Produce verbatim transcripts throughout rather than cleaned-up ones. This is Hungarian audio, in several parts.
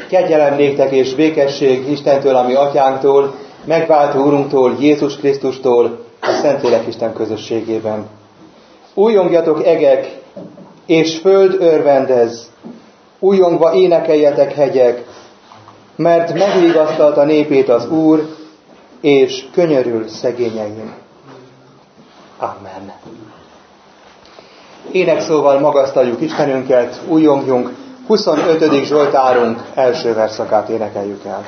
Kegyelem néktek és békesség Istentől, ami atyánktól, megváltó Urunktól, Jézus Krisztustól, a Szentlélek Isten közösségében. Újongjatok egek, és föld örvendez, újongva énekeljetek hegyek, mert megvigasztalta népét az Úr, és könyörül szegényein. Amen. Énekszóval magasztaljuk Istenünket, újongjunk, huszonötödik Zsoltárunk első verszakát énekeljük el.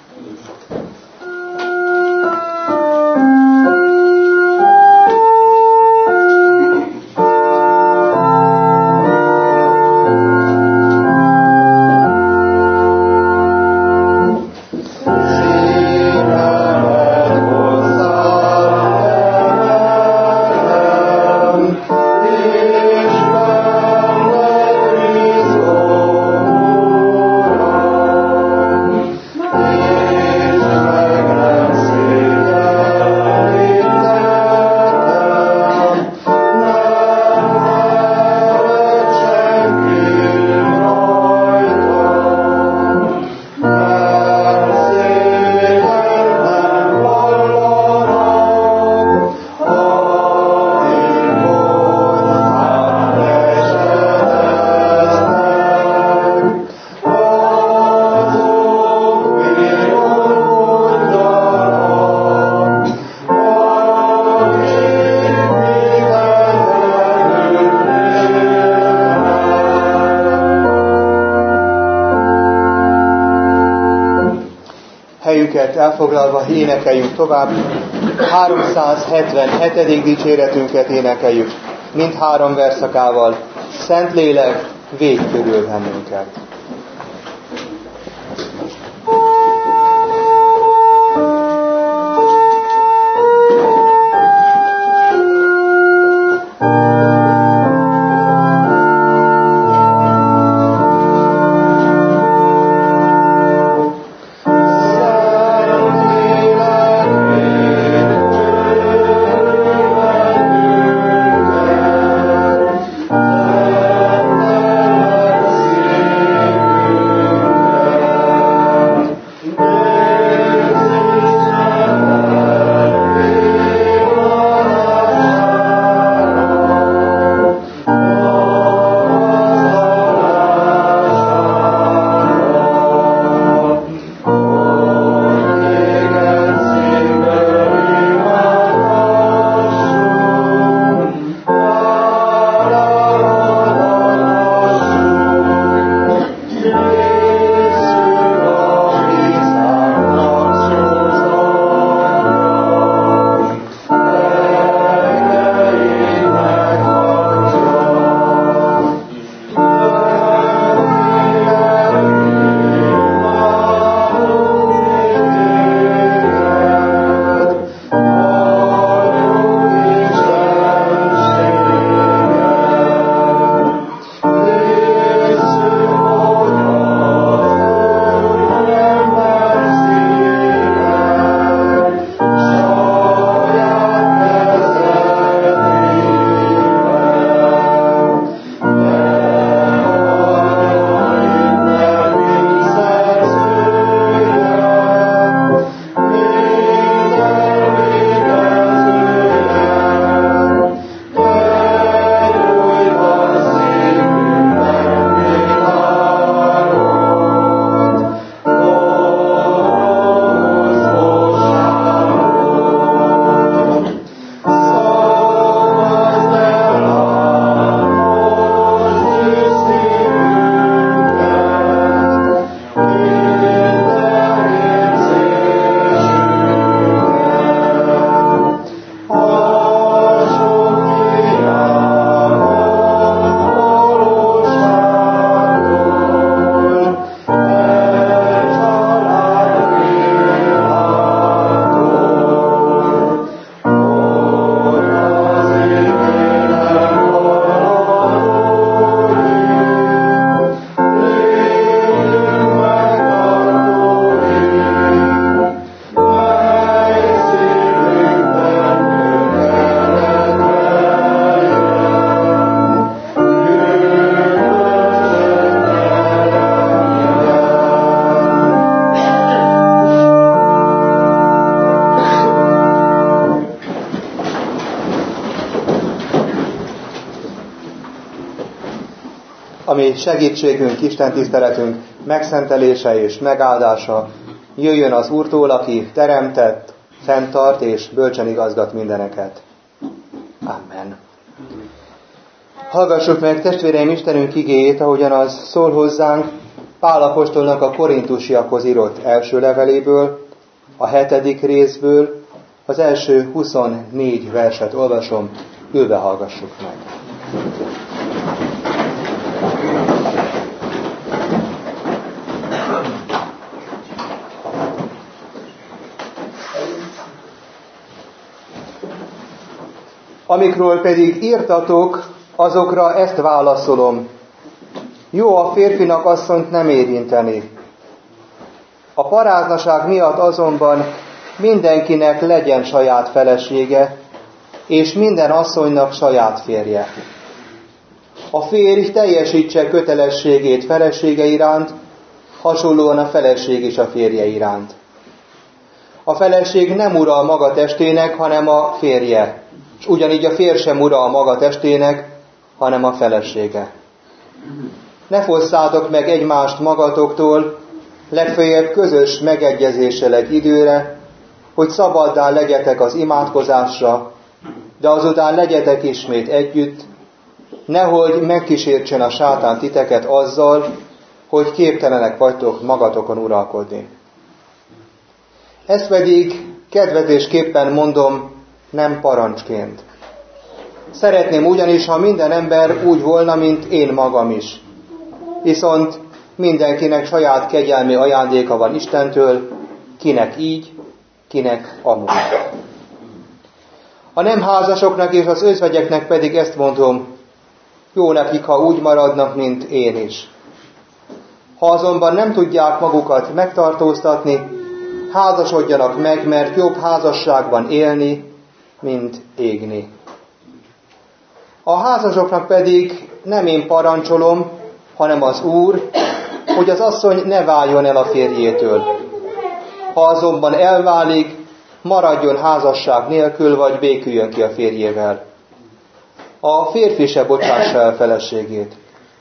Elfoglalva énekeljünk tovább, háromszázhetvenhetedik dicséretünket énekeljük, mindhárom verszakával. Szentlélek, védj körül bennünket. Yeah. mai segítségünk, Isten tiszteletünk megszentelése és megáldása jöjjön az Úrtól, aki teremtett, fenntart és bölcsen igazgat mindeneket. Amen. Hallgassuk meg, testvéreim, Istenünk igéjét, ahogyan az szól hozzánk Pál apostolnak a korintusiakhoz írott első leveléből, a hetedik részből, az első huszonnégy verset olvasom, ülve hallgassuk meg. Amikről pedig írtatok, azokra ezt válaszolom. Jó a férfinak asszonyt nem érinteni. A paráznaság miatt azonban mindenkinek legyen saját felesége, és minden asszonynak saját férje. A férj teljesítse kötelességét felesége iránt, hasonlóan a feleség is a férje iránt. A feleség nem ura a maga testének, hanem a férje, és ugyanígy a férj sem ura a maga testének, hanem a felesége. Ne fosszátok meg egymást magatoktól, legfeljebb közös megegyezéssel egy időre, hogy szabaddá legyetek az imádkozásra, de azután legyetek ismét együtt, nehogy megkísértsen a sátán titeket azzal, hogy képtelenek vagytok magatokon uralkodni. Ezt pedig kedvezésképpen mondom, nem parancsként. Szeretném ugyanis, ha minden ember úgy volna, mint én magam is. Viszont mindenkinek saját kegyelmi ajándéka van Istentől, kinek így, kinek amúgy. A nem házasoknak és az özvegyeknek pedig ezt mondom, jó nekik, ha úgy maradnak, mint én is. Ha azonban nem tudják magukat megtartóztatni, házasodjanak meg, mert jobb házasságban élni, mint égni. A házasoknak pedig nem én parancsolom, hanem az Úr, hogy az asszony ne váljon el a férjétől. Ha azonban elválik, maradjon házasság nélkül, vagy béküljön ki a férjével. A férfi se bocsássa el feleségét.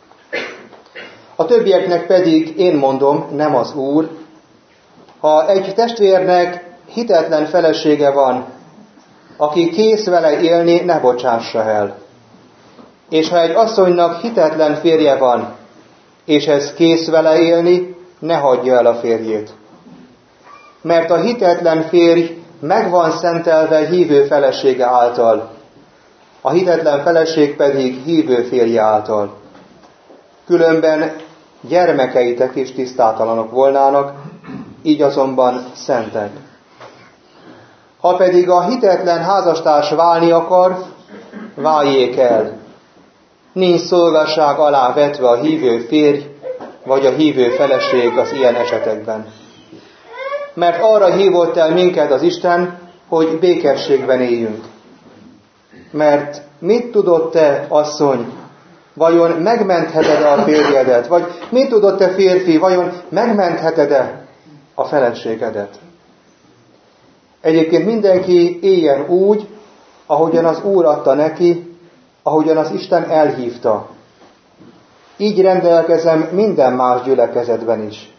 A többieknek pedig én mondom, nem az Úr, ha egy testvérnek hitetlen felesége van, aki kész vele élni, ne bocsássa el. És ha egy asszonynak hitetlen férje van, és ez kész vele élni, ne hagyja el a férjét. Mert a hitetlen férj meg van szentelve hívő felesége által, a hitetlen feleség pedig hívő férje által. Különben gyermekeitek is tisztátalanok volnának, így azonban szentek. Ha pedig a hitetlen házastárs válni akar, váljék el. Nincs szolgasság alá vetve a hívő férj, vagy a hívő feleség az ilyen esetekben. Mert arra hívott el minket az Isten, hogy békességben éljünk. Mert mit tudod te, asszony, vajon megmentheted-e a férjedet? Vagy mit tudod te, férfi, vajon megmentheted-e a feleségedet? Egyébként mindenki éljen úgy, ahogyan az Úr adta neki, ahogyan az Isten elhívta. Így rendelkezem minden más gyülekezetben is.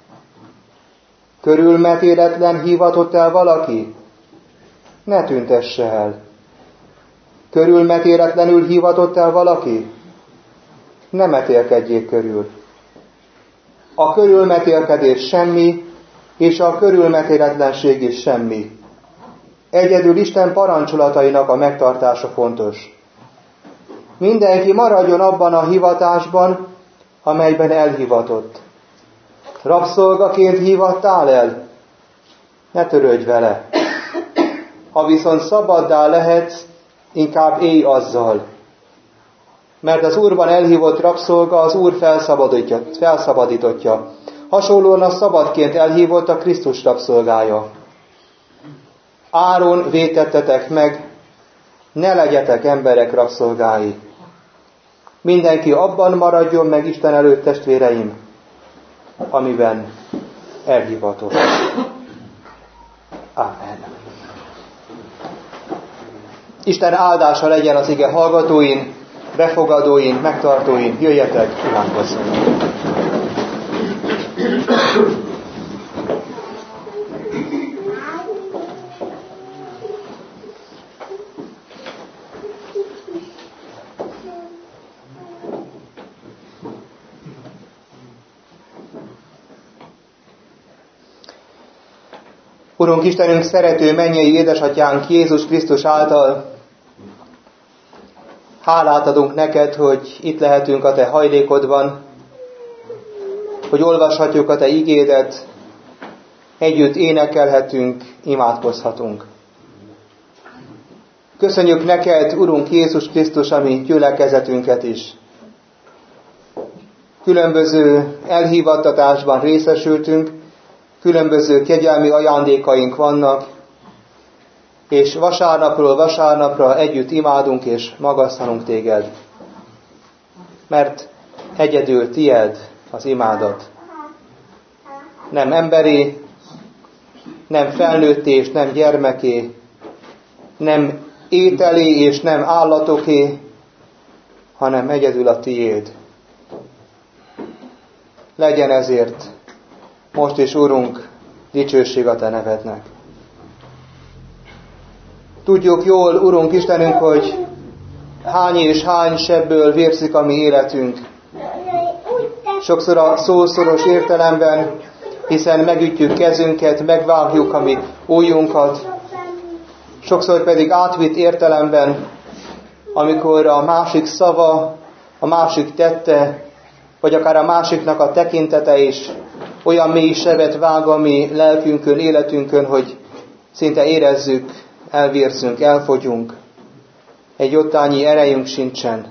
Körülmetéletlen hívatott el valaki? Ne tüntesse el. Körülmetéletlenül hívatott el valaki? Ne metélkedjék körül. A körülmetélkedés semmi, és a körülmetéletlenség is semmi. Egyedül Isten parancsolatainak a megtartása fontos. Mindenki maradjon abban a hivatásban, amelyben elhivatott. Rabszolgaként hívattál el? Ne törődj vele. Ha viszont szabaddá lehetsz, inkább élj azzal. Mert az Úrban elhívott rabszolga az Úr felszabadítottja. Hasonlóan a szabadként elhívott a Krisztus rabszolgája. Áron vétettetek meg, ne legyetek emberek rabszolgái. Mindenki abban maradjon meg Isten előtt, testvéreim, amiben elhivatott. Amen. Isten áldása legyen az ige hallgatóin, befogadóin, megtartóin, jöjjetek, imádkozzunk! Urunk Istenünk, szerető mennyei édesatyánk Jézus Krisztus által, hálát adunk neked, hogy itt lehetünk a te hajlékodban, hogy olvashatjuk a te igédet, együtt énekelhetünk, imádkozhatunk. Köszönjük neked, Urunk Jézus Krisztus, a mi gyülekezetünket is. Különböző elhívattatásban részesültünk, különböző kegyelmi ajándékaink vannak, és vasárnapról vasárnapra együtt imádunk és magasztalunk téged. Mert egyedül tied az imádat. Nem emberi, nem felnőtté és nem gyermeké, nem ételé és nem állatoké, hanem egyedül a tiéd. Legyen ezért most is, Urunk, dicsőség a te nevednek. Tudjuk jól, Urunk Istenünk, hogy hány és hány sebből vérzik a mi életünk. Sokszor a szószoros értelemben, hiszen megütjük kezünket, megvágjuk a mi ujjunkat. Sokszor pedig átvitt értelemben, amikor a másik szava, a másik tette, vagy akár a másiknak a tekintete is olyan mély sebet vág a mi lelkünkön, életünkön, hogy szinte érezzük, elvérzünk, elfogyunk. Egy ottányi erejünk sincsen.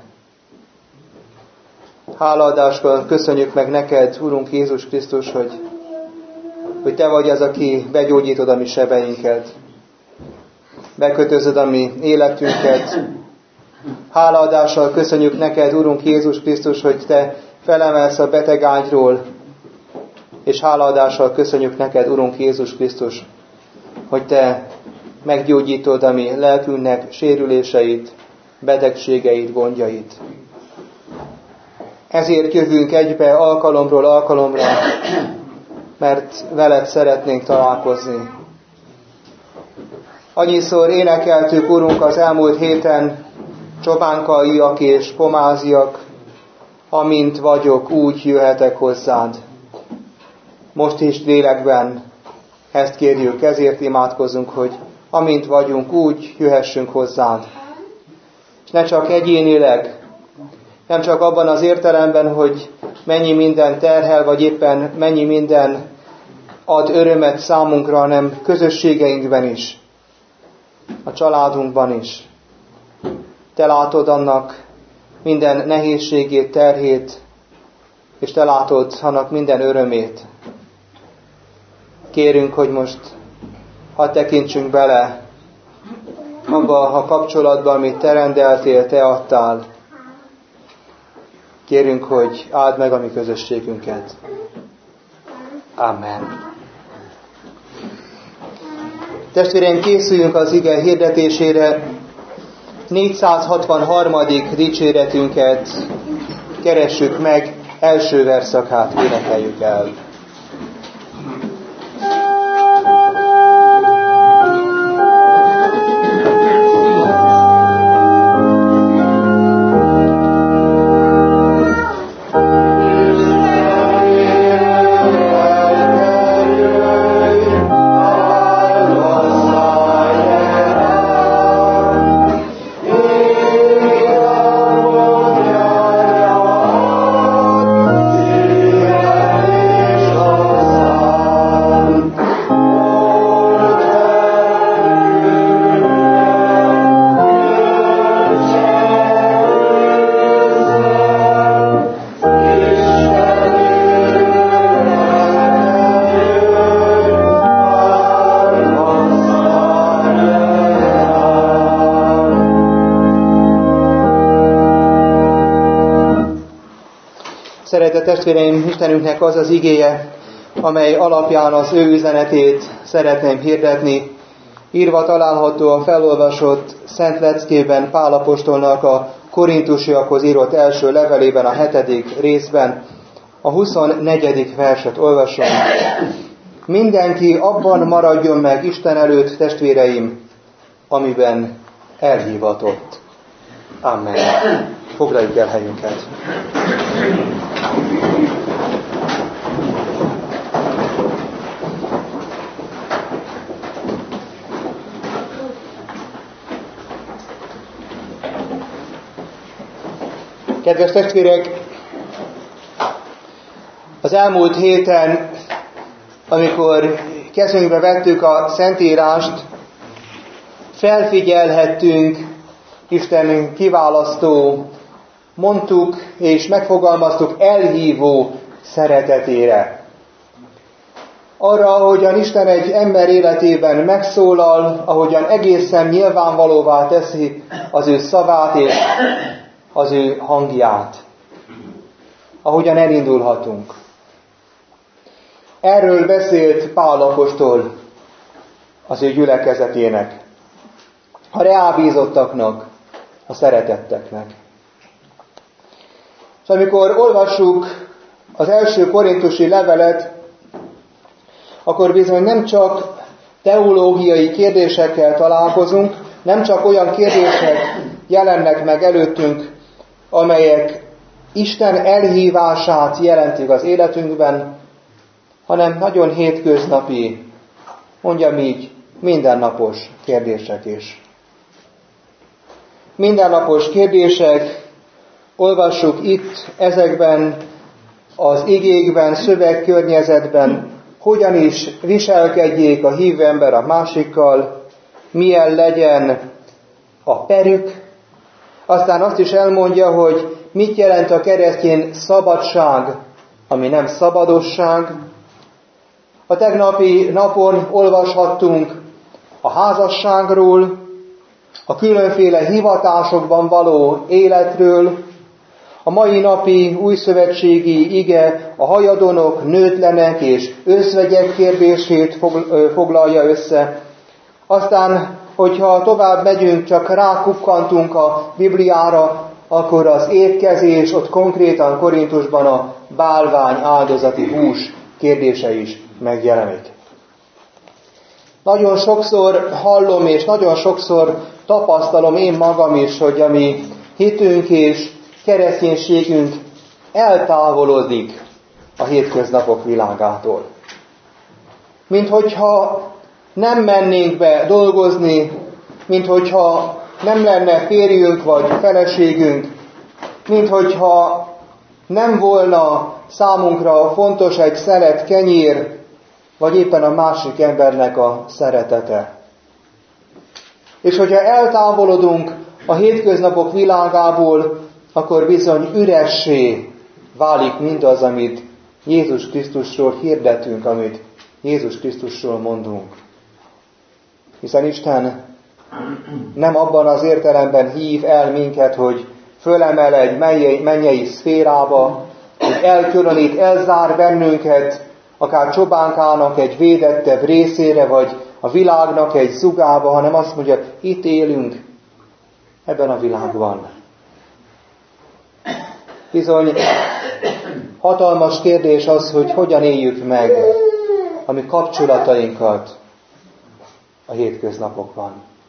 Hálaadáskor köszönjük meg neked, Urunk Jézus Krisztus, hogy, hogy te vagy az, aki begyógyítod a mi sebeinket, bekötözöd a mi életünket. Hálaadással köszönjük neked, Urunk Jézus Krisztus, hogy te felemelsz a beteg ágyról, és hálaadással köszönjük neked, Urunk Jézus Krisztus, hogy te meggyógyítod a mi lelkünknek sérüléseit, betegségeit, gondjait. Ezért jövünk egybe alkalomról alkalomra, mert veled szeretnénk találkozni. Annyiszor énekeltük, Urunk, az elmúlt héten, csobánkaiak és pomáziak, amint vagyok, úgy jöhetek hozzád. Most is lélekben ezt kérjük, ezért imádkozunk, hogy amint vagyunk, úgy jöhessünk hozzád. És ne csak egyénileg, nem csak abban az értelemben, hogy mennyi minden terhel, vagy éppen mennyi minden ad örömet számunkra, hanem közösségeinkben is, a családunkban is. Te látod annak minden nehézségét, terhét, és te látod annak minden örömét. Kérünk, hogy most hadd tekintsünk bele abba a kapcsolatba, amit te rendeltél, te adtál. Kérünk, hogy áld meg a mi közösségünket. Amen. Testvéreim, készüljünk az ige hirdetésére. négyszázhatvanharmadik dicséretünket keressük meg, első verszakát énekeljük el. Szeretett testvéreim, Istenünknek az az igéje, amely alapján az ő üzenetét szeretném hirdetni. Írva található a felolvasott Szent Leckében Pál apostolnak a Korintusiakhoz írott első levelében, a hetedik részben, a huszonnegyedik verset olvasom. Mindenki abban maradjon meg Isten előtt, testvéreim, amiben elhivatott. Amen. Foglaljuk el helyünket. Kedves testvérek, az elmúlt héten, amikor kezünkbe vettük a Szentírást, felfigyelhettünk Isten kiválasztó, mondtuk és megfogalmaztuk elhívó szeretetére. Arra, ahogyan Isten egy ember életében megszólal, ahogyan egészen nyilvánvalóvá teszi az ő szavát és az ő hangját. Ahogyan elindulhatunk. Erről beszélt Pál apostol az ő gyülekezetének, a reábízottaknak, a szeretetteknek. És amikor olvassuk az első korintusi levelet, akkor bizony nem csak teológiai kérdésekkel találkozunk, nem csak olyan kérdések jelennek meg előttünk, amelyek Isten elhívását jelentik az életünkben, hanem nagyon hétköznapi, mondjam így, mindennapos kérdések is. Mindennapos kérdések, olvassuk itt, ezekben az igékben, szövegkörnyezetben, hogyan is viselkedjék a hívő ember a másikkal, milyen legyen a perük. Aztán azt is elmondja, hogy mit jelent a keresztény szabadság, ami nem szabadosság. A tegnapi napon olvashattunk a házasságról, a különféle hivatásokban való életről. A mai napi újszövetségi ige a hajadonok, nőtlenek és özvegyek kérdését foglalja össze. Aztán, hogyha tovább megyünk, csak rákukkantunk a Bibliára, akkor az étkezés, ott konkrétan Korintusban a bálvány áldozati hús kérdése is megjelenik. Nagyon sokszor hallom, és nagyon sokszor tapasztalom én magam is, hogy a mi hitünk és kereszténységünk eltávolodik a hétköznapok világától. Mint hogyha nem mennénk be dolgozni, mint hogyha nem lenne férjünk vagy feleségünk, mint hogyha nem volna számunkra fontos egy szelet kenyér, vagy éppen a másik embernek a szeretete. És hogyha eltávolodunk a hétköznapok világából, akkor bizony üressé válik mindaz, amit Jézus Krisztusról hirdetünk, amit Jézus Krisztusról mondunk. Hiszen Isten nem abban az értelemben hív el minket, hogy fölemel egy mennyei szférába, hogy elkülönít, elzár bennünket, akár csobánkának egy védettebb részére, vagy a világnak egy zugába, hanem azt mondja, itt élünk, ebben a világban. Bizony, hatalmas kérdés az, hogy hogyan éljük meg a mi kapcsolatainkat a hétköznapokban.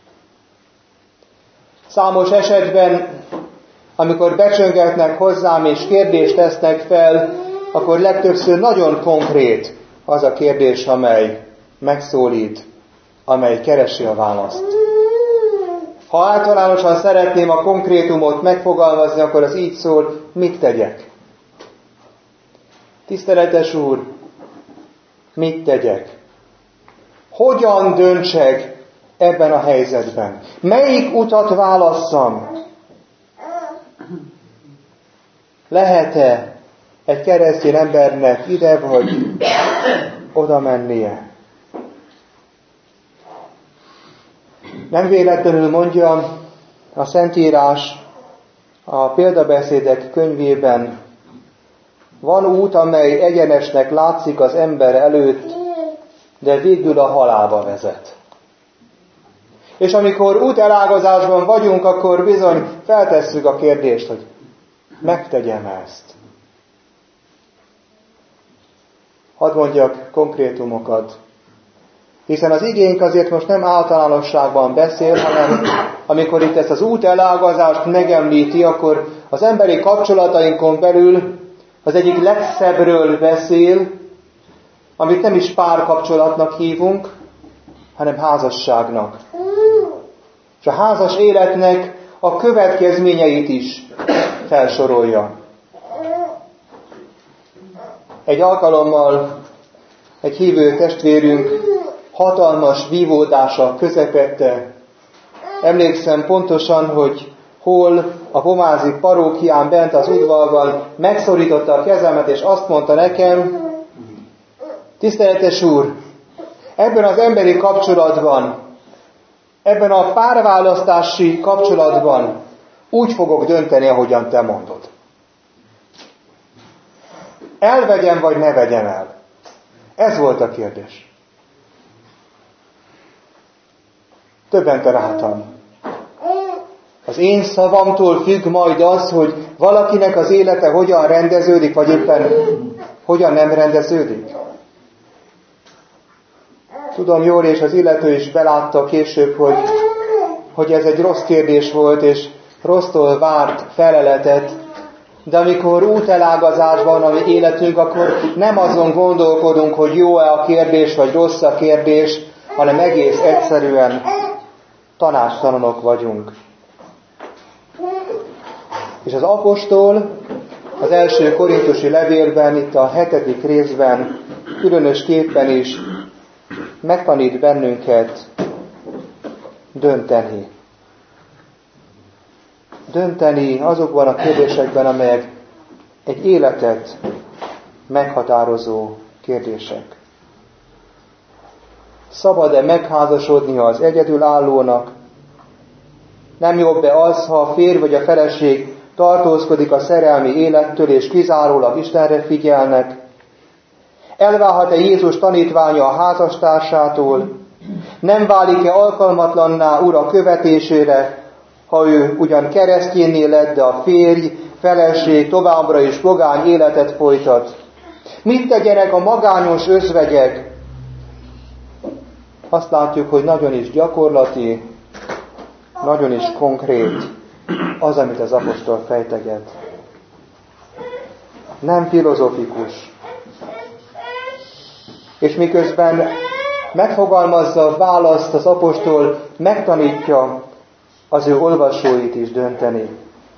Számos esetben, amikor becsöngetnek hozzám és kérdést tesznek fel, akkor legtöbbször nagyon konkrét az a kérdés, amely megszólít, amely keresi a választ. Ha általánosan szeretném a konkrétumot megfogalmazni, akkor az így szól, mit tegyek? Tiszteletes Úr, mit tegyek? Hogyan döntsek ebben a helyzetben? Melyik utat válasszam? Lehet-e egy keresztény embernek ide vagy oda mennie? Nem véletlenül mondja a Szentírás a példabeszédek könyvében, van út, amely egyenesnek látszik az ember előtt, de végül a halálba vezet. És amikor útelágazásban vagyunk, akkor bizony feltesszük a kérdést, hogy megtegyem ezt. Hadd mondjak konkrétumokat. Hiszen az igénk azért most nem általánosságban beszél, hanem amikor itt ezt az útelágazást megemlíti, akkor az emberi kapcsolatainkon belül az egyik legszebbről beszél, amit nem is párkapcsolatnak hívunk, hanem házasságnak. És a házas életnek a következményeit is felsorolja. Egy alkalommal egy hívő testvérünk hatalmas vívódása közepette. Emlékszem pontosan, hogy hol a pomázi parókián bent az udvarban megszorította a kezemet, és azt mondta nekem, tiszteletes úr, ebben az emberi kapcsolatban, ebben a párválasztási kapcsolatban úgy fogok dönteni, ahogyan te mondod. Elvegyem, vagy ne vegyem el? Ez volt a kérdés. Többenten álltam. Az én szavamtól függ majd az, hogy valakinek az élete hogyan rendeződik, vagy éppen hogyan nem rendeződik. Tudom jól, és az illető is belátta később, hogy, hogy ez egy rossz kérdés volt, és rossztól várt feleletet, de amikor útelágazásban a mi életünk, akkor nem azon gondolkodunk, hogy jó-e a kérdés, vagy rossz a kérdés, hanem egész egyszerűen tanácstalanok vagyunk. És az apostol az első korintusi levélben, itt a hetedik részben, különösképpen is megtanít bennünket dönteni. Dönteni azokban a kérdésekben, amelyek egy életet meghatározó kérdések. Szabad-e megházasodnia az egyedülállónak? Nem jobb-e az, ha a férj vagy a feleség tartózkodik a szerelmi élettől, és kizárólag Istenre figyelnek? Elválhat-e Jézus tanítványa a házastársától? Nem válik-e alkalmatlanná ura követésére, ha ő ugyan keresztjénné lett, de a férj, feleség továbbra is pogány életet folytat? Mit tegyenek a magányos özvegyek? Azt látjuk, hogy nagyon is gyakorlati, nagyon is konkrét az, amit az apostol fejteget. Nem filozofikus. És miközben megfogalmazza a választ, az apostol megtanítja az ő olvasóit is dönteni.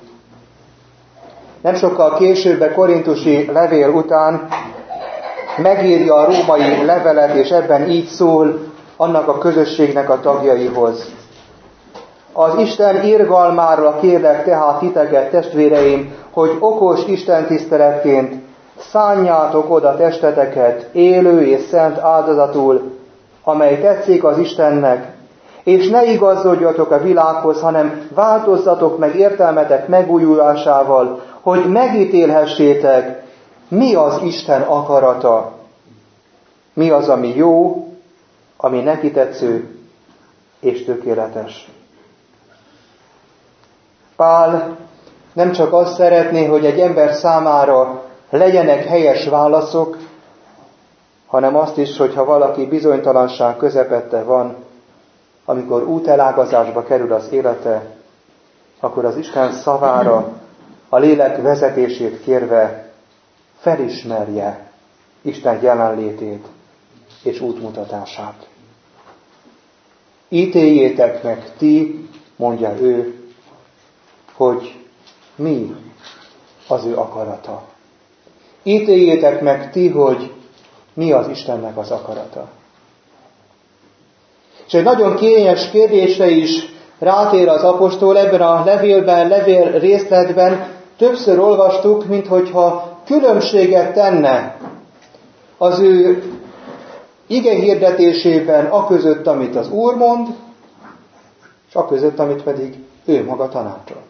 Nem sokkal később a korintusi levél után megírja a római levelet, és ebben így szól annak a közösségnek a tagjaihoz. Az Isten irgalmára kérlek tehát titeket, testvéreim, hogy okos istentiszteletként szánjátok oda testeteket élő és szent áldozatul, amely tetszik az Istennek, és ne igazodjatok a világhoz, hanem változzatok meg értelmetek megújulásával, hogy megítélhessétek, mi az Isten akarata, mi az, ami jó, ami neki tetsző és tökéletes. Pál nem csak azt szeretné, hogy egy ember számára legyenek helyes válaszok, hanem azt is, hogyha valaki bizonytalanság közepette van, amikor útelágazásba kerül az élete, akkor az Isten szavára, a lélek vezetését kérve felismerje Isten jelenlétét és útmutatását. Ítéljétek meg ti, mondja ő, hogy mi az ő akarata. Ítéljétek meg ti, hogy mi az Istennek az akarata. És egy nagyon kényes kérdésre is rátér az apostol ebben a levélben, levél részletben. Többször olvastuk, minthogyha különbséget tenne az ő ige hirdetésében a között, amit az Úr mond, és a között, amit pedig ő maga tanácsol.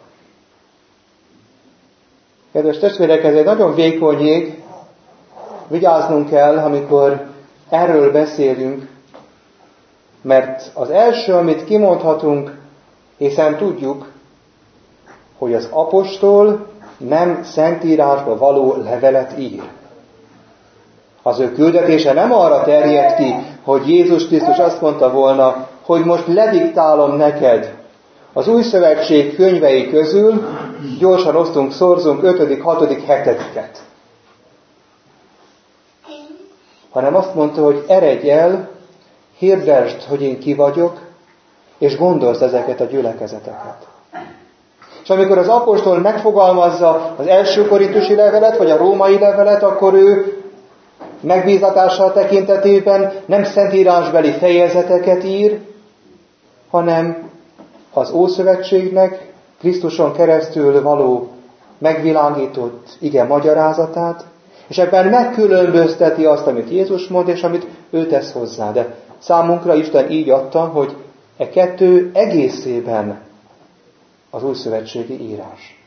Kedves testvérek, ez egy nagyon vékony jég, vigyáznunk kell, amikor erről beszélünk, Mert az első, amit kimondhatunk, hiszen tudjuk, hogy az apostol nem szentírásba való levelet ír. Az ő küldetése nem arra terjed ki, hogy Jézus Krisztus azt mondta volna, hogy most lediktálom neked az új szövetség könyvei közül, gyorsan osztunk, szorzunk ötödik, hatodik, hetediket. Hanem azt mondta, hogy eredj el, hirdesd, hogy én ki vagyok, és gondold ezeket a gyülekezeteket. És amikor az apostol megfogalmazza az első korintusi levelet, vagy a római levelet, akkor ő megbízatása tekintetében nem szentírásbeli fejezeteket ír, hanem az Ószövetségnek Krisztuson keresztül való megvilágított ige magyarázatát, és ebben megkülönbözteti azt, amit Jézus mond, és amit ő tesz hozzá. De számunkra Isten így adta, hogy e kettő egészében az újszövetségi írás.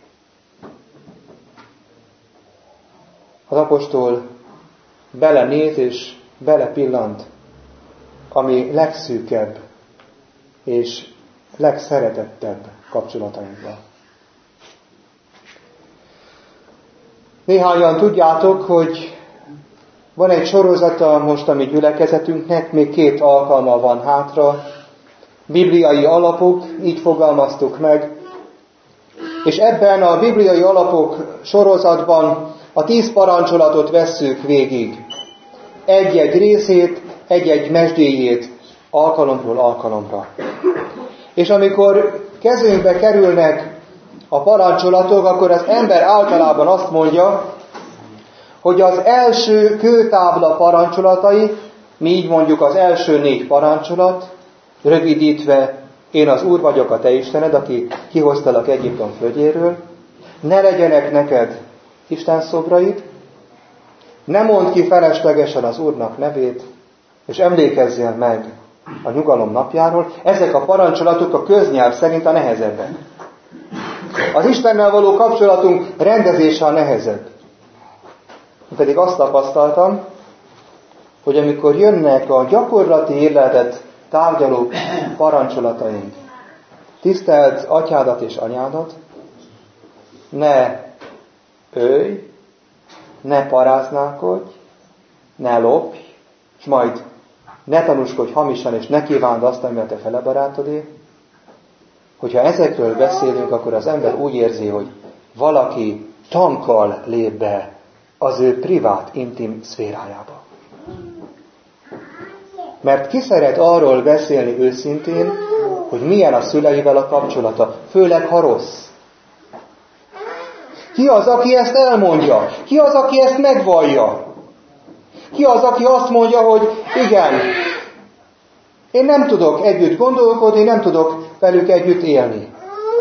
Az apostol belenéz és belepillant a mi legszűkebb és legszeretettebb kapcsolatainkba. Néhányan tudjátok, hogy van egy sorozata most a mi gyülekezetünknek, még két alkalma van hátra, bibliai alapok, így fogalmaztuk meg, és ebben a bibliai alapok sorozatban a tíz parancsolatot vesszük végig. Egy-egy részét, egy-egy mesdjéjét alkalomról alkalomra. És amikor kezünkbe kerülnek a parancsolatok, akkor az ember általában azt mondja, hogy az első kőtábla parancsolatai, mi így mondjuk az első négy parancsolat, rövidítve, én az Úr vagyok a te Istened, aki kihoztalak Egyiptom földjéről, ne legyenek neked istenszobraid, ne mondd ki feleslegesen az Úrnak nevét, és emlékezzél meg a nyugalom napjáról. Ezek a parancsolatok a köznyelv szerint a nehezebbek. Az Istennel való kapcsolatunk rendezése a nehezebb. Pedig azt tapasztaltam, hogy amikor jönnek a gyakorlati életet tárgyaló parancsolataink, tiszteld atyádat és anyádat, ne ölj, ne paráználkodj, ne lopj, és majd ne tanúskodj hamisan, és ne kívánd azt, ami a te fele barátodé. Hogyha ezekről beszélünk, akkor az ember úgy érzi, hogy valaki tankkal lép be az ő privát, intim szférájába. Mert ki szeret arról beszélni őszintén, hogy milyen a szüleivel a kapcsolata, főleg ha rossz. Ki az, aki ezt elmondja? Ki az, aki ezt megvallja? Ki az, aki azt mondja, hogy igen, én nem tudok együtt gondolkodni, nem tudok velük együtt élni.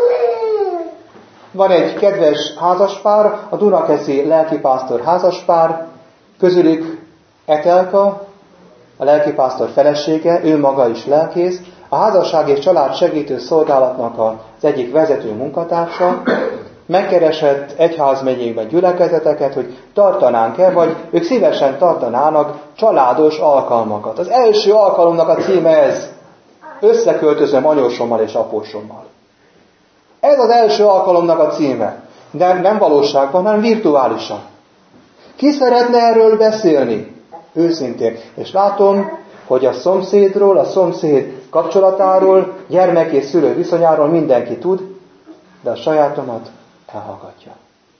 Van egy kedves házaspár, a dunakeszi lelkipásztor házaspár, közülük Etelka, a lelkipásztor felesége, ő maga is lelkész, a házasság és család segítő szolgálatnak az egyik vezető munkatársa, megkeresett egyházmegyékben gyülekezeteket, hogy tartanánk-e, vagy ők szívesen tartanának családos alkalmakat. Az első alkalomnak a címe ez. Összeköltözöm anyósommal és apósommal. Ez az első alkalomnak a címe. De nem valóságban, hanem virtuálisan. Ki szeretne erről beszélni? Őszintén. És látom, hogy a szomszédról, a szomszéd kapcsolatáról, gyermek és szülő viszonyáról mindenki tud, de a sajátomat elhallgatja.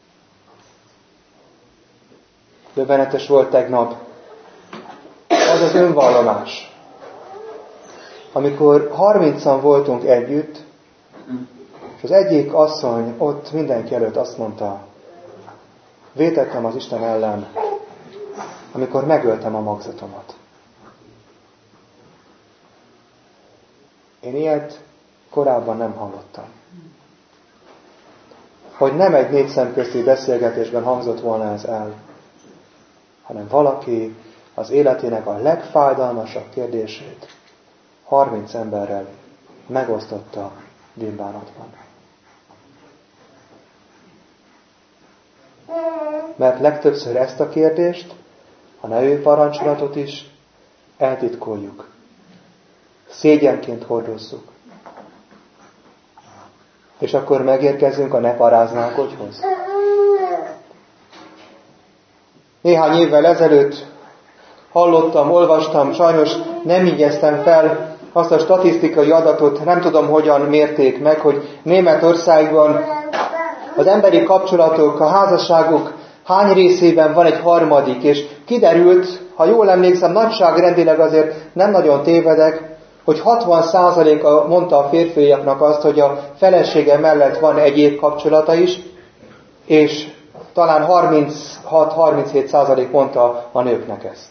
Döbbenetes volt tegnap az az önvallomás, amikor harmincan voltunk együtt, és az egyik asszony ott mindenki előtt azt mondta, vétettem az Isten ellen, amikor megöltem a magzatomat. Én ilyet korábban nem hallottam. Hogy nem egy négy szemközti beszélgetésben hangzott volna ez el, hanem valaki az életének a legfájdalmasabb kérdését harminc emberrel megosztotta bűnbánatban. Mert legtöbbször ezt a kérdést, a nevű parancsolatot is eltitkoljuk. szégyenként hordozzuk. És akkor megérkezünk a ne paráználkodjhoz. Néhány évvel ezelőtt hallottam, olvastam, sajnos nem igyeztem fel azt a statisztikai adatot, nem tudom hogyan mérték meg, hogy Németországban az emberi kapcsolatok, a házasságok hány részében van egy harmadik, és kiderült, ha jól emlékszem, nagyságrendileg azért nem nagyon tévedek, hogy hatvan százaléka mondta a férfiaknak azt, hogy a felesége mellett van egyéb kapcsolata is, és talán harminchat-harminchét százalék mondta a nőknek ezt.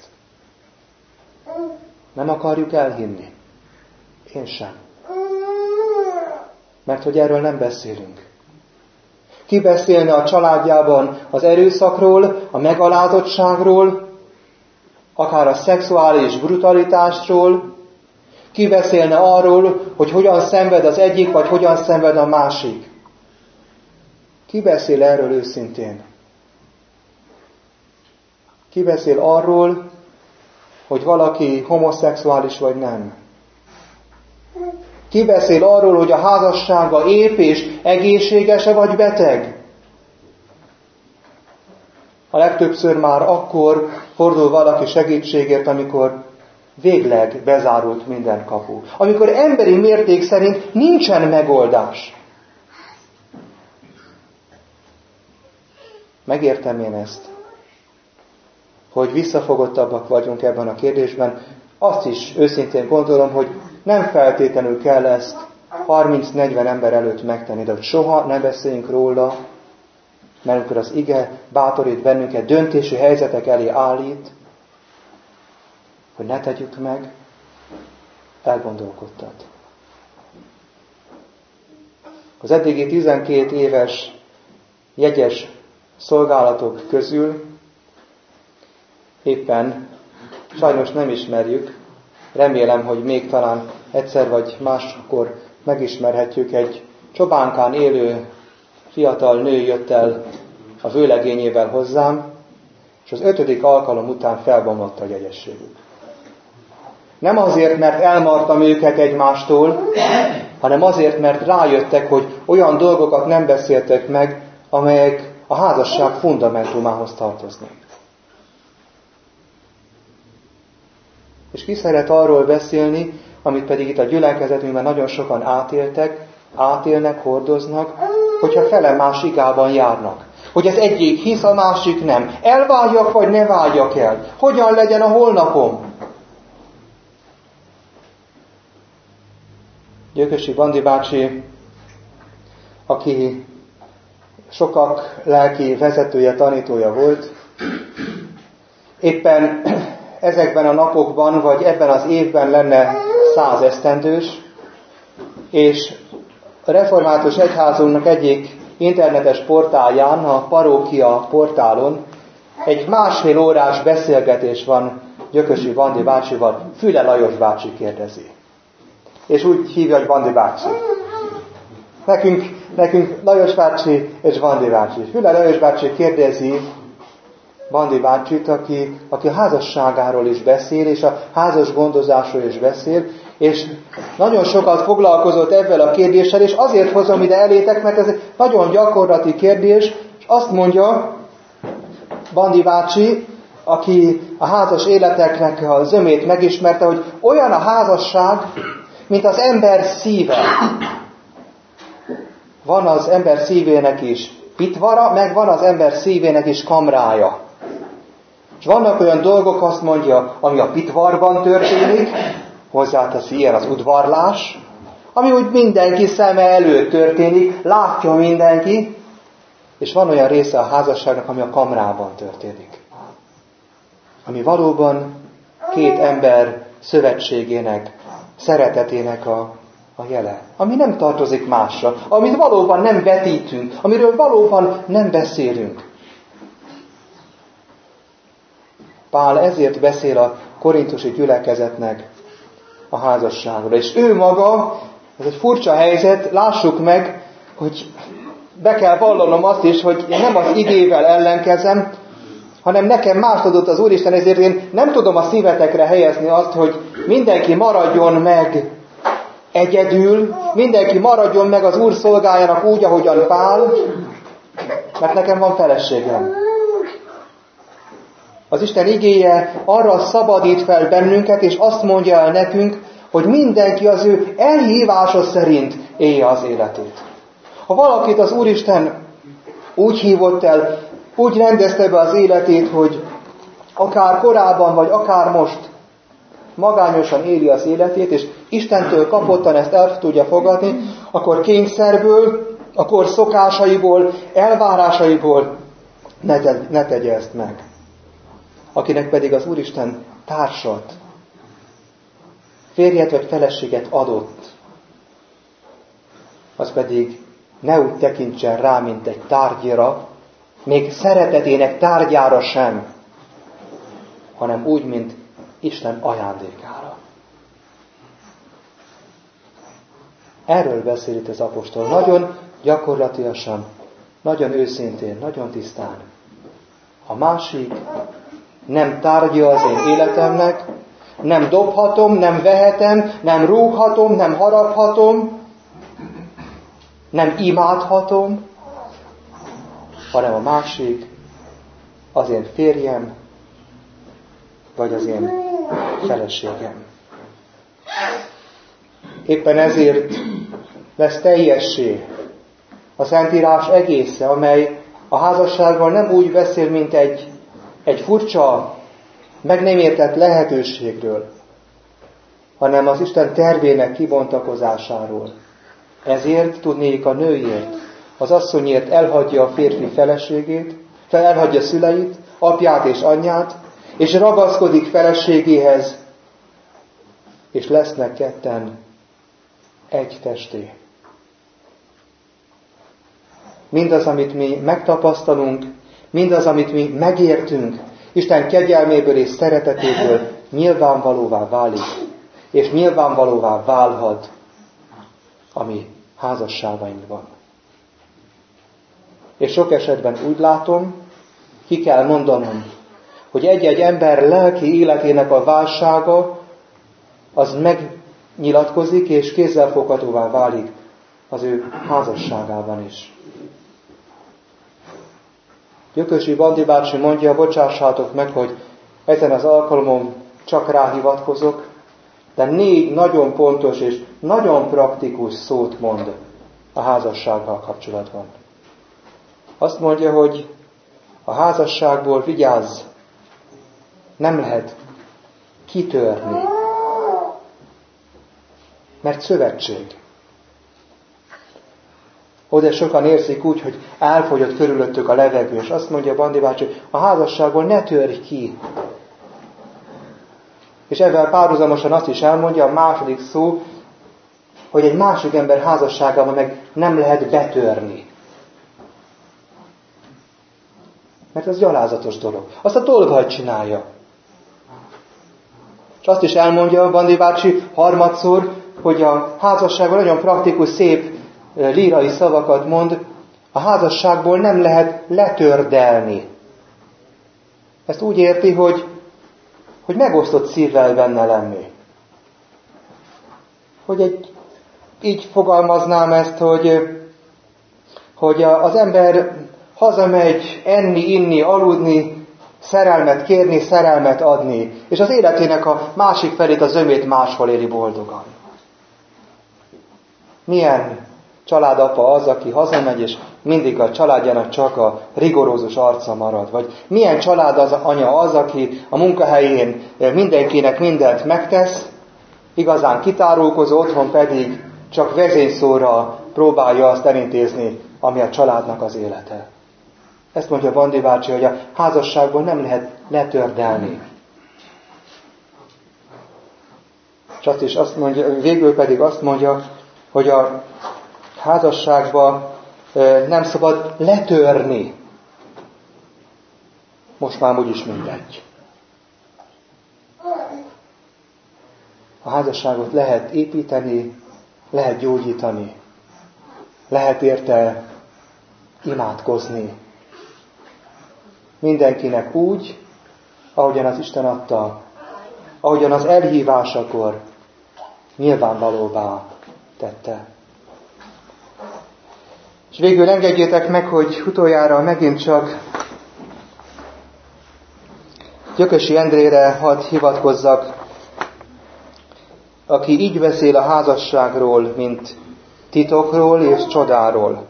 Nem akarjuk elhinni. Én sem. Mert hogy erről nem beszélünk. Ki beszélne a családjában az erőszakról, a megalázottságról, akár a szexuális brutalitásról, ki beszélne arról, hogy hogyan szenved az egyik, vagy hogyan szenved a másik. Ki beszél erről őszintén? Ki beszél arról, hogy valaki homoszexuális vagy nem? Ki beszél arról, hogy a házassága ép és egészséges-e vagy beteg? A legtöbbször már akkor fordul valaki segítségért, amikor végleg bezárult minden kapu. Amikor emberi mérték szerint nincsen megoldás. Megértem én ezt, hogy visszafogottabbak vagyunk ebben a kérdésben. Azt is őszintén gondolom, hogy nem feltétlenül kell ezt harminc-negyven ember előtt megtenni, de hogy soha ne beszéljünk róla, mert amikor az ige bátorít bennünket, döntési helyzetek elé állít, hogy ne tegyük meg, elgondolkodtat. Az eddigi tizenkét éves jegyes szolgálatok közül éppen sajnos nem ismerjük, remélem, hogy még talán egyszer vagy máskor megismerhetjük, egy csobánkán élő fiatal nő jött el a vőlegényével hozzám, és az ötödik alkalom után felbomlott a jegyességük. Nem azért, mert elmartam őket egymástól, hanem azért, mert rájöttek, hogy olyan dolgokat nem beszéltek meg, amelyek a házasság fundamentumához tartoznak. És ki szeret arról beszélni, amit pedig itt a gyülekezetünkben nagyon sokan átéltek, átélnek, hordoznak, hogyha fele más igában járnak. Hogy az egyik hisz, a másik nem. Elváljak, vagy ne váljak el? Hogyan legyen a holnapom? Gyökösi Bandi bácsi, aki sokak lelki vezetője, tanítója volt, éppen ezekben a napokban, vagy ebben az évben lenne száz esztendős, és a református egyházunknak egyik internetes portálján, a parókia portálon egy másfél órás beszélgetés van Gyökösi Bandi bácsival. Füle Lajos bácsi kérdezi. És úgy hívja, hogy Bandi bácsi. Nekünk, nekünk Lajos bácsi és Bandi bácsi. Füle Lajos bácsi kérdezi Bandi bácsit, aki, aki a házasságáról is beszél, és a házas gondozásról is beszél, és nagyon sokat foglalkozott ezzel a kérdéssel, és azért hozom ide elétek, mert ez egy nagyon gyakorlati kérdés, és azt mondja Bandi bácsi, aki a házas életeknek a zömét megismerte, hogy olyan a házasság, mint az ember szíve. Van az ember szívének is pitvara, meg van az ember szívének is kamrája. És vannak olyan dolgok, azt mondja, ami a pitvarban történik, hozzáteszi ilyen az udvarlás, ami úgy mindenki szeme előtt történik, látja mindenki, és van olyan része a házasságnak, ami a kamrában történik. Ami valóban két ember szövetségének, szeretetének a, a jele. Ami nem tartozik másra, amit valóban nem vetítünk, amiről valóban nem beszélünk. Pál ezért beszél a korintusi gyülekezetnek a házasságról. És ő maga, ez egy furcsa helyzet, lássuk meg, hogy be kell vallanom azt is, hogy én nem az igével ellenkezem, hanem nekem mást adott az Úristen, ezért én nem tudom a szívetekre helyezni azt, hogy mindenki maradjon meg egyedül, mindenki maradjon meg az Úr szolgájának úgy, ahogyan Pál, mert nekem van feleségem. Az Isten igéje arra szabadít fel bennünket, és azt mondja el nekünk, hogy mindenki az ő elhívása szerint élje az életét. Ha valakit az Úristen úgy hívott el, úgy rendezte be az életét, hogy akár korábban, vagy akár most magányosan éli az életét, és Istentől kapottan ezt el tudja fogadni, akkor kényszerből, akkor szokásaiból, elvárásaiból ne, te, ne tegye ezt meg. Akinek pedig az Úristen társat, férjet vagy feleséget adott, az pedig ne úgy tekintsen rá, mint egy tárgyra, még szeretetének tárgyára sem, hanem úgy, mint Isten ajándékára. Erről beszél itt az apostol. Nagyon gyakorlatiasan, nagyon őszintén, nagyon tisztán. A másik nem tárgya az én életemnek, nem dobhatom, nem vehetem, nem rúghatom, nem haraphatom, nem imádhatom, hanem a másik az én férjem, vagy az én feleségem. Éppen ezért lesz teljessé a Szentírás egésze, amely a házasságról nem úgy beszél, mint egy, egy furcsa, meg nem értett lehetőségről, hanem az Isten tervének kibontakozásáról. Ezért tudnék a nőért, az asszonyért elhagyja a férfi feleségét, elhagyja szüleit, apját és anyját, és ragaszkodik feleségéhez, és lesznek ketten egy testé. Mindaz, amit mi megtapasztalunk, mindaz, amit mi megértünk, Isten kegyelméből és szeretetéből nyilvánvalóvá válik, és nyilvánvalóvá válhat a mi házasságainkban. És sok esetben úgy látom, ki kell mondanom, hogy egy-egy ember lelki életének a válsága az megnyilatkozik és kézzelfoghatóvá válik az ő házasságában is. Gyökösi Bandi bácsi mondja, bocsássátok meg, hogy ezen az alkalomon csak ráhivatkozok, de négy nagyon pontos és nagyon praktikus szót mond a házassággal kapcsolatban. Azt mondja, hogy a házasságból vigyázz, nem lehet kitörni, mert szövetség. Oda sokan érzik úgy, hogy elfogyott körülöttük a levegő, és azt mondja Bandi bácsi, hogy a házasságból ne törj ki. És ezzel párhuzamosan azt is elmondja, a második szó, hogy egy másik ember házasságában meg nem lehet betörni. Mert ez gyalázatos dolog. Azt a tolvaj csinálja. És azt is elmondja Bandi bácsi harmadszor, hogy a házasságban nagyon praktikus, szép lírai szavakat mond, a házasságból nem lehet letördelni. Ezt úgy érti, hogy, hogy megosztott szívvel benne lenni. Hogy egy, így fogalmaznám ezt, hogy, hogy az ember hazamegy enni, inni, aludni, szerelmet kérni, szerelmet adni, és az életének a másik felét, a zömét máshol éli boldogan. Milyen családapa az, aki hazamegy, és mindig a családjának csak a rigorózus arca marad? Vagy milyen család az anya az, aki a munkahelyén mindenkinek mindent megtesz, igazán kitárulkozó, otthon pedig csak vezényszóra próbálja azt elintézni, ami a családnak az élete. Ezt mondja Bandi bácsi, hogy a házasságból nem lehet letördelni. És azt is azt mondja, végül pedig azt mondja, hogy a házasságban nem szabad letörni. Most már úgyis mindegy. A házasságot lehet építeni, lehet gyógyítani, lehet érte imádkozni. mindenkinek úgy, ahogyan az Isten adta, ahogyan az elhívásakor nyilvánvalóvá tette. És végül engedjétek meg, hogy utoljára megint csak Gyökösi Endrére hadd hivatkozzak, aki így beszél a házasságról, mint titokról és csodáról.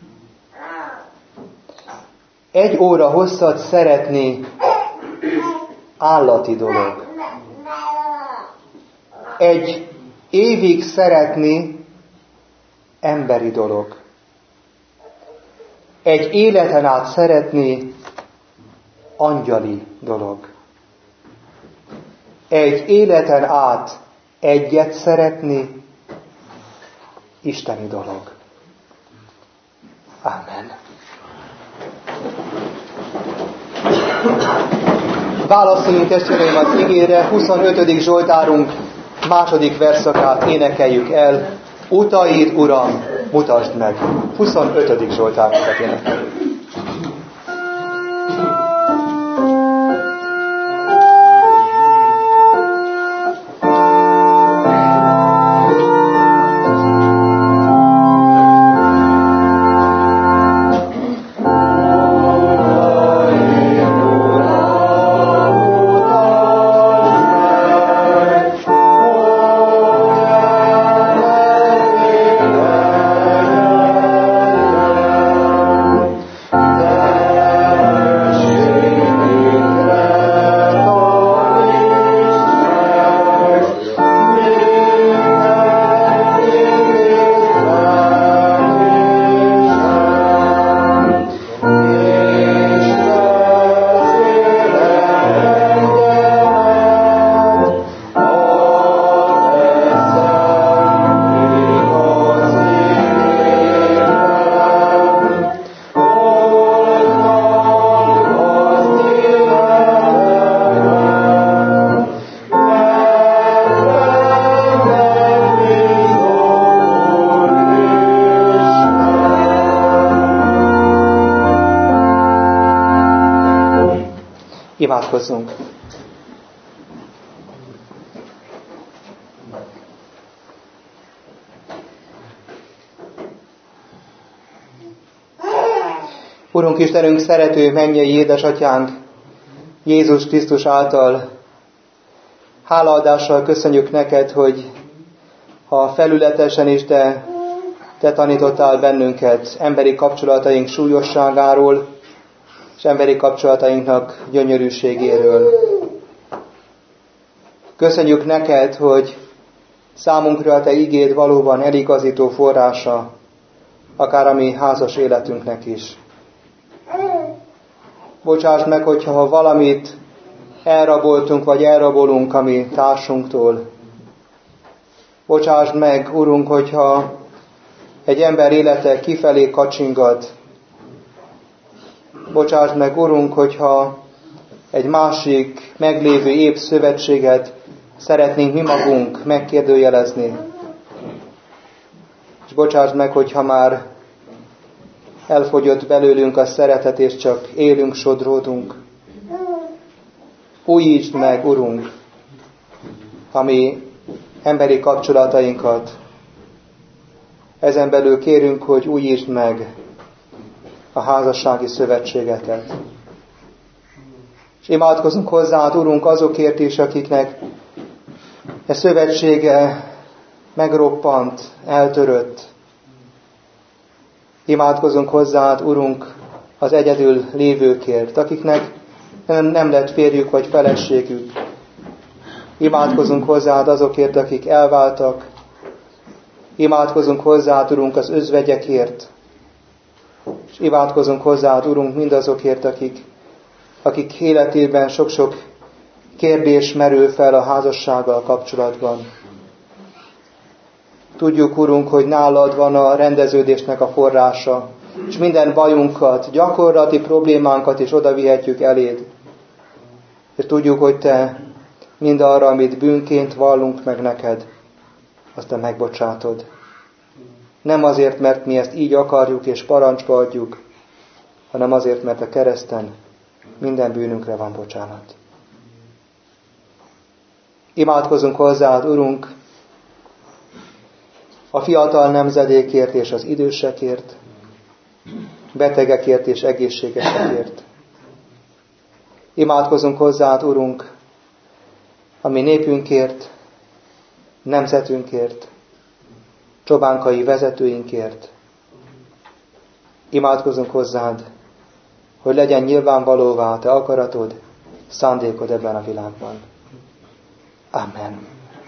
Egy óra hosszat szeretni állati dolog. Egy évig szeretni emberi dolog. Egy életen át szeretni angyali dolog. Egy életen át egyet szeretni isteni dolog. Amen. Válaszoljunk testvéreim az igére, huszonötödik Zsoltárunk második verszakát énekeljük el. Utaid, Uram, mutasd meg. huszonötödik Zsoltárunkat énekeljük. Imádkozzunk! Urunk Istenünk, szerető mennyei édesatyánk, Jézus Krisztus által hálaadással köszönjük neked, hogy ha felületesen is, de te tanítottál bennünket emberi kapcsolataink súlyosságáról, és emberi kapcsolatainknak gyönyörűségéről. Köszönjük neked, hogy számunkra a te igéd valóban eligazító forrása, akár a mi házas életünknek is. Bocsásd meg, hogyha valamit elraboltunk, vagy elrabolunk a mi társunktól. Bocsásd meg, Urunk, hogyha egy ember élete kifelé kacsingat. Bocsásd meg, Urunk, hogyha egy másik meglévő épp szövetséget szeretnénk mi magunk megkérdőjelezni. És bocsásd meg, hogyha már elfogyott belőlünk a szeretet, és csak élünk, sodródunk. Újítsd meg, Urunk, a mi emberi kapcsolatainkat. Ezen belül kérünk, hogy újítsd meg a házassági szövetségetet. És imádkozunk hozzád, Urunk, azokért is, akiknek e szövetsége megroppant, eltörött. Imádkozunk hozzád, Urunk, az egyedül lévőkért, akiknek nem lett férjük vagy feleségük. Imádkozunk hozzád azokért, akik elváltak. Imádkozunk hozzád, Urunk, az özvegyekért. És imádkozunk hozzád, Urunk, mindazokért, akik, akik életében sok-sok kérdés merül fel a házassággal kapcsolatban. Tudjuk, Urunk, hogy nálad van a rendeződésnek a forrása, és minden bajunkat, gyakorlati problémánkat is oda vihetjük eléd. És tudjuk, hogy te mindarra, amit bűnként vallunk meg neked, azt te megbocsátod. Nem azért, mert mi ezt így akarjuk és parancsba adjuk, hanem azért, mert a kereszten minden bűnünkre van bocsánat. Imádkozunk hozzád, Urunk, a fiatal nemzedékért és az idősekért, betegekért és egészségesekért. Imádkozunk hozzád, Urunk, a mi népünkért, nemzetünkért, csobánkai vezetőinkért. Imádkozunk hozzád, hogy legyen nyilvánvalóvá a te akaratod, szándékod ebben a világban. Amen.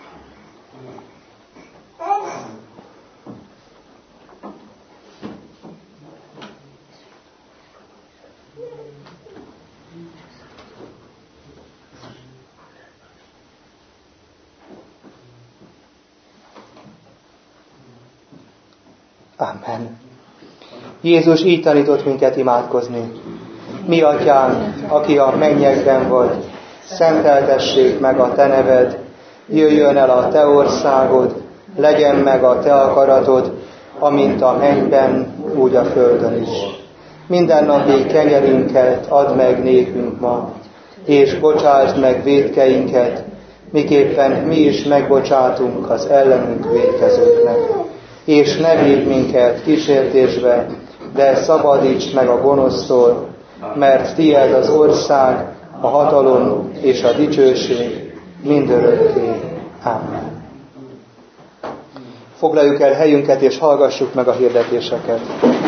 Amen. Jézus így tanított minket imádkozni. Mi atyánk, aki a mennyekben vagy, szenteltessék meg a te neved, jöjjön el a te országod, legyen meg a te akaratod, amint a mennyben, úgy a földön is. Mindennapi kenyerünket add meg nékünk ma, és bocsásd meg vétkeinket, miképpen mi is megbocsátunk az ellenünk vétkezőknek. És ne védj minket kísértésbe, de szabadíts meg a gonosztól, mert tied az ország, a hatalom és a dicsőség mindörökké. Amen. Foglaljuk el helyünket és hallgassuk meg a hirdetéseket.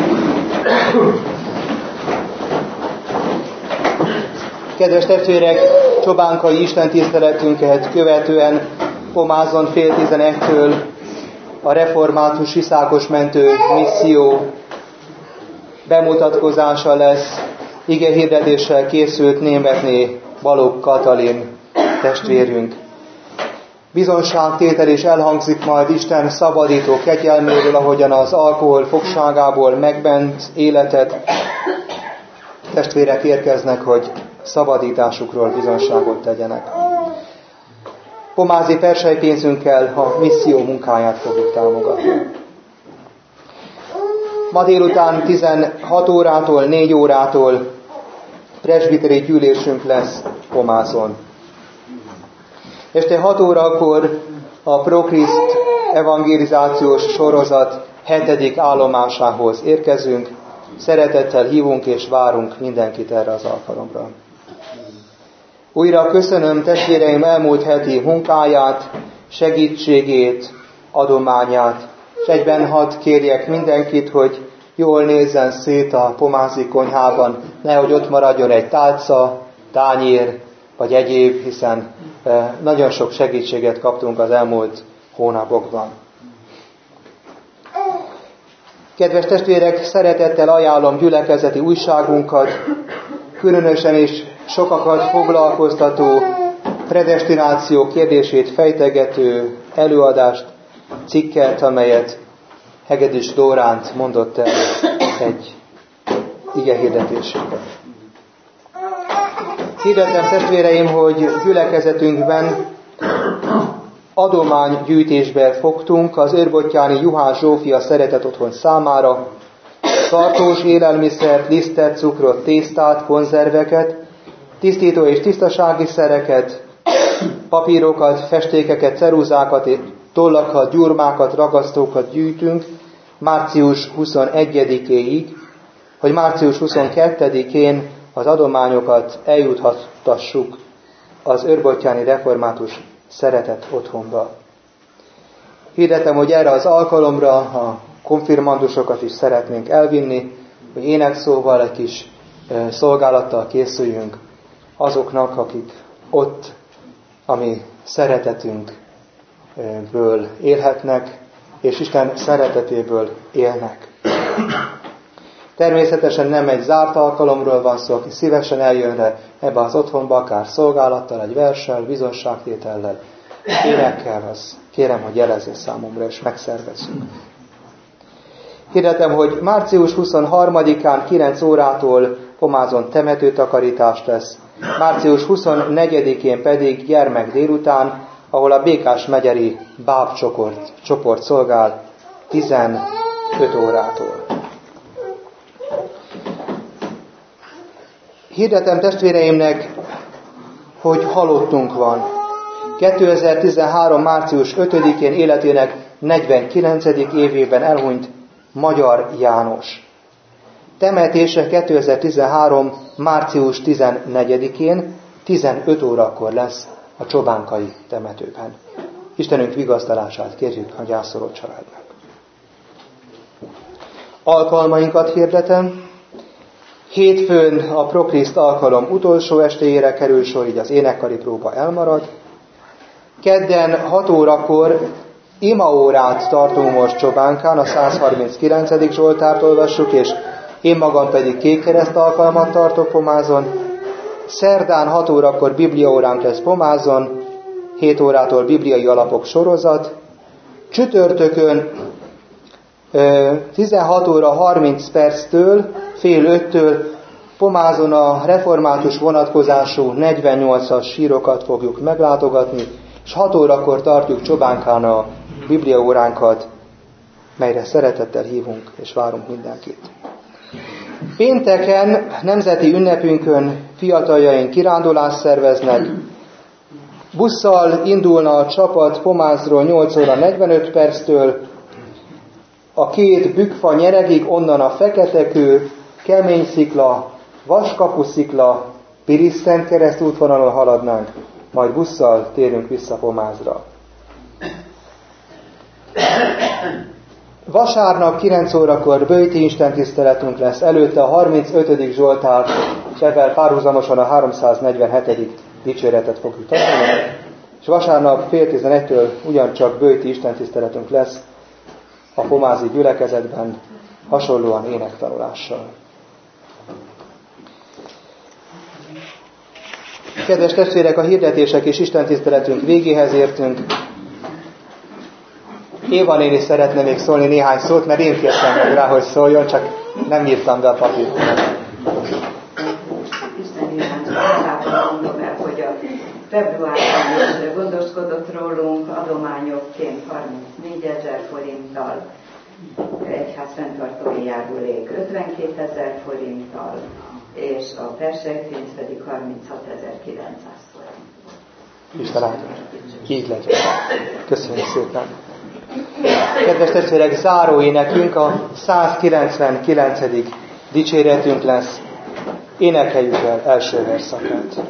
Kedves testvérek, csobánkai istentiszteletünket követően Pomázon fél tizenegytől a református Iszákos Mentő misszió bemutatkozása lesz. Igehirdetéssel készült Németné Balogh Katalin testvérünk. Bizonságtétel is elhangzik majd Isten szabadító kegyelméről, ahogyan az alkohol fogságából megbent életet testvérek érkeznek, hogy szabadításukról bizonságot tegyenek. Pomázi perselypénzünkkel a misszió munkáját fogjuk támogatni. Ma délután tizenhat órától négy órától presbiteri gyűlésünk lesz Pomázon. Este hat órakor a Prochrist evangelizációs sorozat hetedik állomásához érkezünk. Szeretettel hívunk és várunk mindenkit erre az alkalomra. Újra köszönöm testvéreim elmúlt heti munkáját, segítségét, adományát, és egyben hadd kérjek mindenkit, hogy jól nézzen szét a pomázi konyhában, nehogy ott maradjon egy tálca, tányér, vagy egyéb, hiszen nagyon sok segítséget kaptunk az elmúlt hónapokban. Kedves testvérek, szeretettel ajánlom gyülekezeti újságunkat, különösen is sokakat foglalkoztató, predestináció kérdését fejtegető előadást, cikket, amelyet Hegedűs Dóránt mondott el egy igehirdetésében. Hirdetem testvéreim, hogy gyülekezetünkben adománygyűjtésbe fogtunk az Őrbottyáni Juhász Zsófia Szeretet Otthon számára tartós élelmiszert, lisztet, cukrot, tésztát, konzerveket, tisztító és tisztasági szereket, papírokat, festékeket, ceruzákat, tollakat, gyurmákat, ragasztókat gyűjtünk március huszonegyedikéig, hogy március huszonkettedikén az adományokat eljuthattassuk az Őrbottyáni Református Szeretet Otthonba. Hirdetem, hogy erre az alkalomra a konfirmandusokat is szeretnénk elvinni, hogy énekszóval egy kis szolgálattal készüljünk azoknak, akik ott a mi szeretetünkből élhetnek, és Isten szeretetéből élnek. Természetesen nem egy zárt alkalomról van szó, aki szívesen eljön ebbe az otthonba, akár szolgálattal, egy verssel, bizonságtétellel, énekkel, az kérem, hogy jelezzél számomra, és megszervezzük. Hirdetem, hogy március huszonharmadikán kilenc órától Pomázon temetőtakarítás lesz, március huszonnegyedikén pedig gyermek délután, ahol a Békás megyeri bábcsoport csoport szolgál tizenöt órától. Hirdetem testvéreimnek, hogy halottunk van. kétezer-tizenhárom. március ötödikén életének negyvenkilencedik évében elhunyt Magyar János. Temetése kétezer-tizenhárom. március tizennegyedikén tizenöt órakor lesz a Csobánkai temetőben. Istenünk vigasztalását kérjük a gyászoló családnak. Alkalmainkat hirdetem. Hétfőn a Prokriszt alkalom utolsó estéjére kerül sor, így az énekkari próba elmarad. Kedden hat órakor imaórát tartunk most Csobánkán, a százharminckilencedik Zsoltárt olvassuk, és én magam pedig kékkereszt alkalmat tartok Pomázon. Szerdán hat órakor bibliaóránk lesz Pomázon, hét órától bibliai alapok sorozat. Csütörtökön tizenhat óra harminc perctől, fél öttől Pomázon a református vonatkozású negyvennyolcas sírokat fogjuk meglátogatni, és hat órakor tartjuk Csobánkán a bibliaóránkat, melyre szeretettel hívunk és várunk mindenkit. Pénteken, nemzeti ünnepünkön fiataljaink kirándulást szerveznek. Busszal indulna a csapat Pomázról nyolc óra negyvenöt perctől, a két Bükkfa nyeregig, onnan a Feketekő, Kemény szikla, Vaskapu szikla, Piris-Szent Kereszt útvonalon haladnánk, majd busszal térünk vissza Pomázra. Vasárnap kilenc órakor böjti istentiszteletünk lesz, előtte a harmincötödik Zsoltár, és ezzel párhuzamosan a háromszáznegyvenhetedik dicséretet fogjuk tanulni, és vasárnap fél tizenegytől ugyancsak böjti istentiszteletünk lesz a pomázi gyülekezetben, hasonlóan énektanulással. Kedves testvérek, a hirdetések és istentiszteletünk végéhez értünk. Éva néni szeretne még szólni néhány szót, mert én kértem meg rá, hogy szóljon, csak nem írtam be a papírt. Isten irányzatában mondom el, hogy a februárban is gondoskodott rólunk adományokként harmincnégyezer forinttal, egyház fenntartói járulék ötvenkétezer forinttal, és a persejpénz pedig harminchatezer-kilencszáz forint. Isten áldja. Így legyen. Köszönjük szépen. Kedves testvérek, záróénekünk a százkilencvenkilencedik dicséretünk lesz. Énekeljük el első verszakát.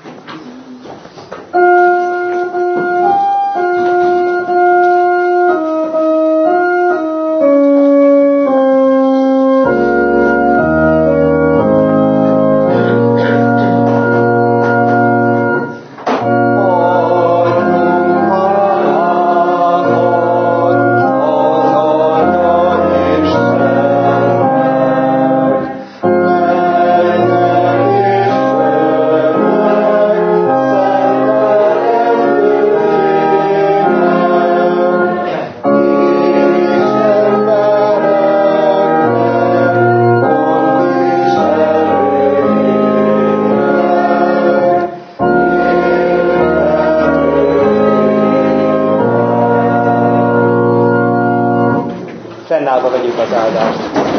Fennállva vegyük az áldást.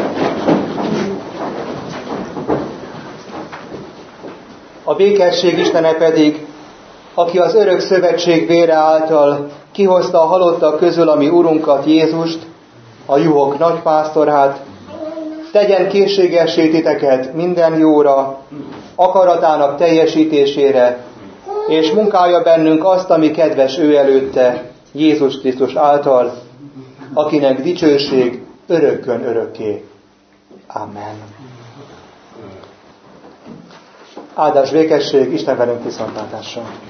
A békesség Istene pedig, aki az örök szövetség vére által kihozta a halottak közül a mi Urunkat, Jézust, a juhok nagypásztorát, tegyen készségessé titeket minden jóra, akaratának teljesítésére, és munkálja bennünk azt, ami kedves ő előtte, Jézus Krisztus által, akinek dicsőség örökkön örökké. Amen. Áldás békesség, Isten velünk viszontlátásra.